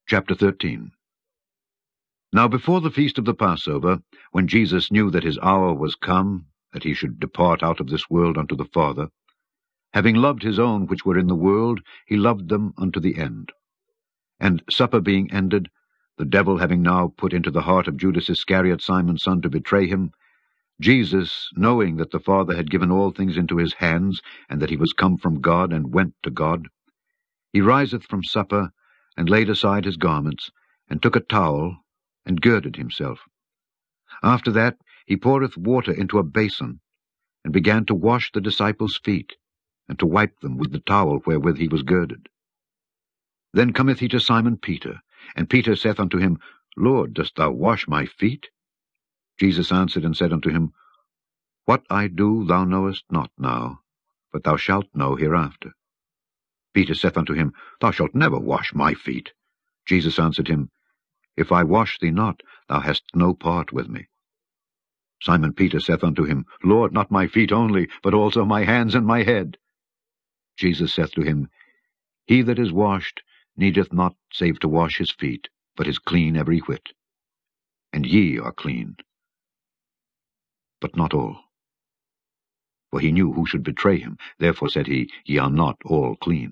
Chapter 13. Now before the feast of the Passover, when Jesus knew that his hour was come, that he should depart out of this world unto the Father, having loved his own which were in the world, he loved them unto the end. And supper being ended, the devil having now put into the heart of Judas Iscariot, Simon's son, to betray him, Jesus, knowing that the Father had given all things into his hands, and that he was come from God and went to God, he riseth from supper, and laid aside his garments, and took a towel, and girded himself. After that he poureth water into a basin, and began to wash the disciples' feet, and to wipe them with the towel wherewith he was girded. Then cometh he to Simon Peter, and Peter saith unto him, Lord, dost thou wash my feet? Jesus answered and said unto him, What I do thou knowest not now, but thou shalt know hereafter. Peter saith unto him, Thou shalt never wash my feet. Jesus answered him, If I wash thee not, thou hast no part with me. Simon Peter saith unto him, Lord, not my feet only, but also my hands and my head. Jesus saith to him, He that is washed needeth not save to wash his feet, but is clean every whit. And ye are clean, but not all. For he knew who should betray him, therefore said he, Ye are not all clean.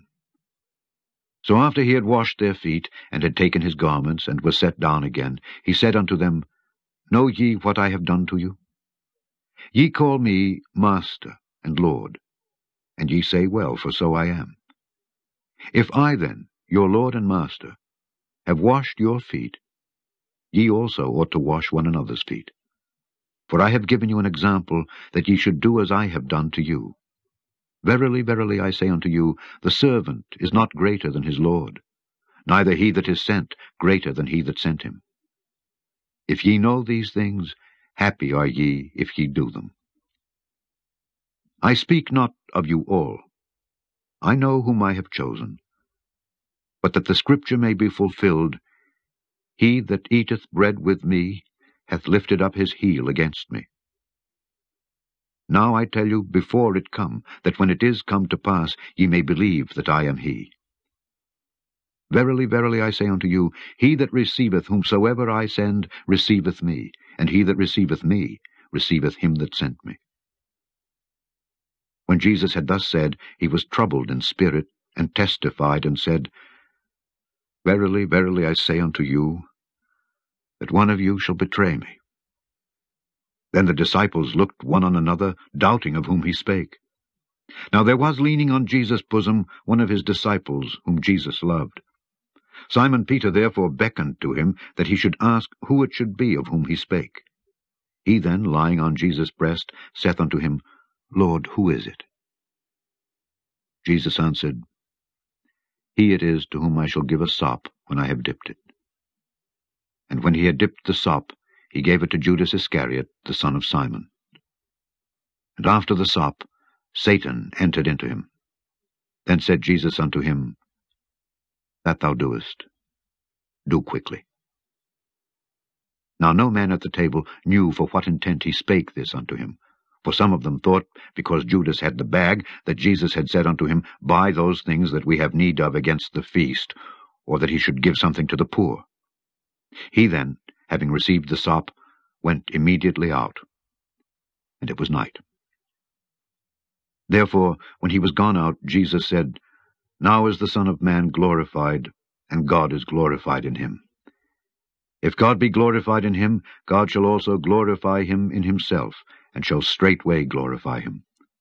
So after he had washed their feet, and had taken his garments, and was set down again, he said unto them, Know ye what I have done to you? Ye call me Master and Lord, and ye say well, for so I am. If I then, your Lord and Master, have washed your feet, ye also ought to wash one another's feet. For I have given you an example, that ye should do as I have done to you. Verily, verily, I say unto you, the servant is not greater than his Lord, neither he that is sent greater than he that sent him. If ye know these things, happy are ye if ye do them. I speak not of you all. I know whom I have chosen. But that the scripture may be fulfilled, He that eateth bread with me hath lifted up his heel against me. Now I tell you before it come, that when it is come to pass, ye may believe that I am he. Verily, verily, I say unto you, he that receiveth whomsoever I send receiveth me, and he that receiveth me receiveth him that sent me. When Jesus had thus said, he was troubled in spirit, and testified, and said, Verily, verily, I say unto you, that one of you shall betray me. Then the disciples looked one on another, doubting of whom he spake. Now there was leaning on Jesus' bosom one of his disciples, whom Jesus loved. Simon Peter therefore beckoned to him, that he should ask who it should be of whom he spake. He then, lying on Jesus' breast, saith unto him, Lord, who is it? Jesus answered, He it is to whom I shall give a sop when I have dipped it. And when he had dipped the sop, he gave it to Judas Iscariot, the son of Simon. And after the sop, Satan entered into him. Then said Jesus unto him, That thou doest, do quickly. Now no man at the table knew for what intent he spake this unto him. For some of them thought, because Judas had the bag, that Jesus had said unto him, Buy those things that we have need of against the feast, or that he should give something to the poor. He then, having received the sop, went immediately out, and it was night. Therefore, when he was gone out, Jesus said, Now is the Son of Man glorified, and God is glorified in him. If God be glorified in him, God shall also glorify him in himself, and shall straightway glorify him.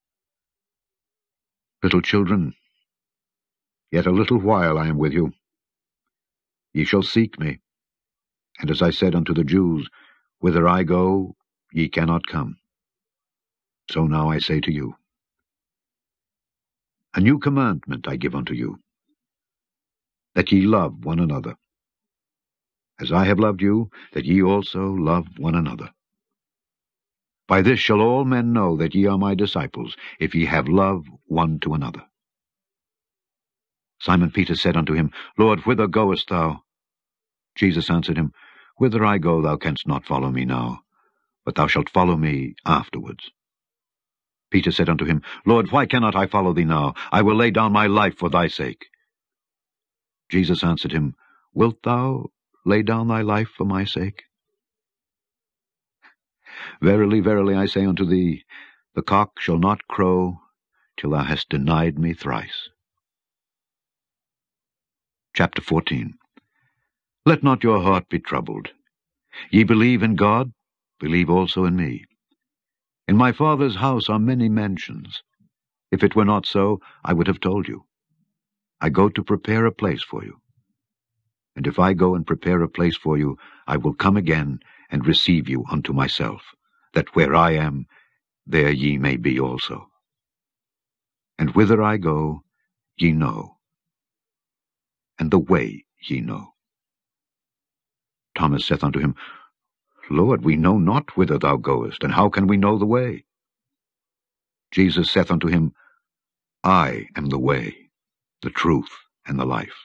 Little children, yet a little while I am with you. Ye shall seek me. And as I said unto the Jews, Whither I go, ye cannot come. So now I say to you. A new commandment I give unto you, that ye love one another. As I have loved you, that ye also love one another. By this shall all men know that ye are my disciples, if ye have love one to another. Simon Peter said unto him, Lord, whither goest thou? Jesus answered him, Whither I go thou canst not follow me now, but thou shalt follow me afterwards. Peter said unto him, Lord, why cannot I follow thee now? I will lay down my life for thy sake. Jesus answered him, wilt thou lay down thy life for my sake? Verily, verily, I say unto thee, the cock shall not crow till thou hast denied me thrice. Chapter 14. Let not your heart be troubled. Ye believe in God, believe also in me. In my Father's house are many mansions. If it were not so, I would have told you. I go to prepare a place for you. And if I go and prepare a place for you, I will come again and receive you unto myself, that where I am, there ye may be also. And whither I go, ye know, and the way ye know. Thomas saith unto him, Lord, we know not whither thou goest, and how can we know the way? Jesus saith unto him, I am the way, the truth, and the life.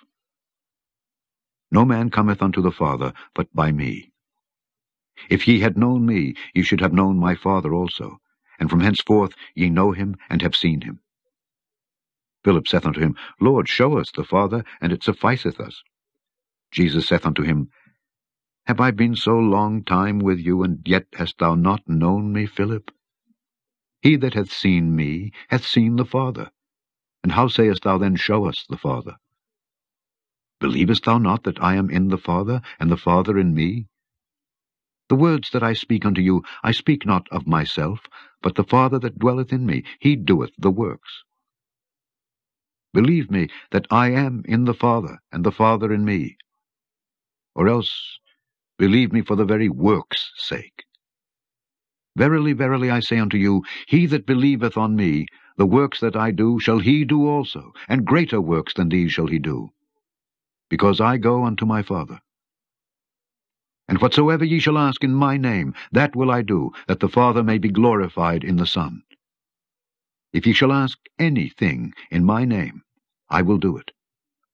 No man cometh unto the Father but by me. If ye had known me, ye should have known my Father also, and from henceforth ye know him and have seen him. Philip saith unto him, Lord, show us the Father, and it sufficeth us. Jesus saith unto him, Have I been so long time with you, and yet hast thou not known me, Philip? He that hath seen me hath seen the Father. And how sayest thou then, Show us the Father? Believest thou not that I am in the Father, and the Father in me? The words that I speak unto you, I speak not of myself, but the Father that dwelleth in me, he doeth the works. Believe me that I am in the Father, and the Father in me. Or else believe me for the very works' sake. Verily, verily, I say unto you, he that believeth on me, the works that I do shall he do also, and greater works than these shall he do, because I go unto my Father. And whatsoever ye shall ask in my name, that will I do, that the Father may be glorified in the Son. If ye shall ask anything in my name, I will do it.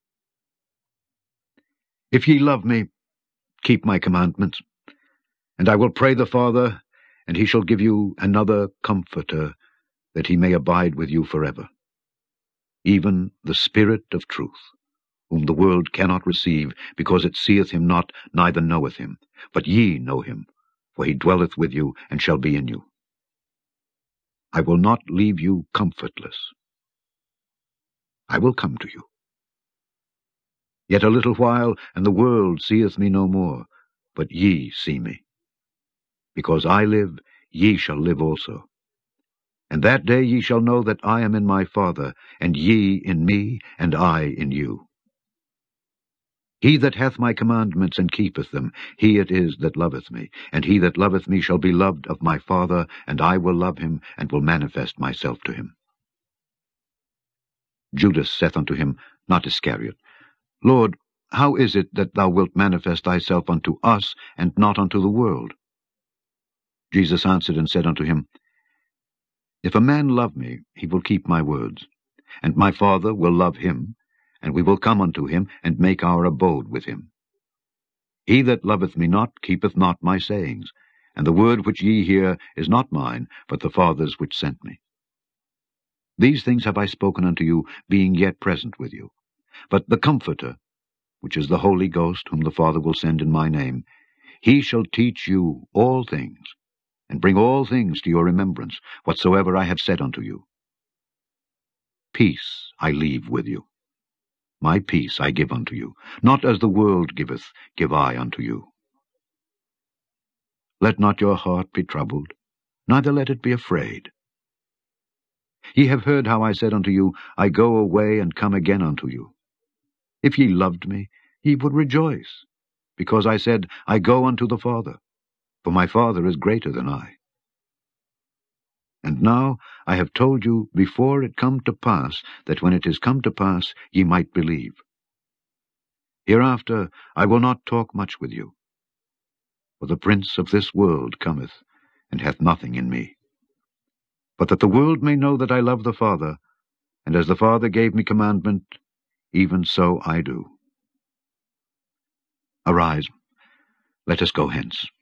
If ye love me, keep my commandments. And I will pray the Father, and he shall give you another Comforter, that he may abide with you forever, even the Spirit of truth, whom the world cannot receive, because it seeth him not, neither knoweth him. But ye know him, for he dwelleth with you, and shall be in you. I will not leave you comfortless. I will come to you. Yet a little while, and the world seeth me no more, but ye see me. Because I live, ye shall live also. And that day ye shall know that I am in my Father, and ye in me, and I in you. He that hath my commandments and keepeth them, he it is that loveth me. And he that loveth me shall be loved of my Father, and I will love him, and will manifest myself to him. Judas saith unto him, not Iscariot, Lord, how is it that thou wilt manifest thyself unto us, and not unto the world? Jesus answered and said unto him, If a man love me, he will keep my words, and my Father will love him, and we will come unto him, and make our abode with him. He that loveth me not keepeth not my sayings, and the word which ye hear is not mine, but the Father's which sent me. These things have I spoken unto you, being yet present with you. But the Comforter, which is the Holy Ghost, whom the Father will send in my name, he shall teach you all things, and bring all things to your remembrance, whatsoever I have said unto you. Peace I leave with you. My peace I give unto you. Not as the world giveth, give I unto you. Let not your heart be troubled, neither let it be afraid. Ye have heard how I said unto you, I go away and come again unto you. If ye loved me, ye would rejoice, because I said, I go unto the Father, for my Father is greater than I. And now I have told you before it come to pass, that when it is come to pass ye might believe. Hereafter I will not talk much with you, for the prince of this world cometh, and hath nothing in me. But that the world may know that I love the Father, and as the Father gave me commandment, even so I do. Arise, let us go hence.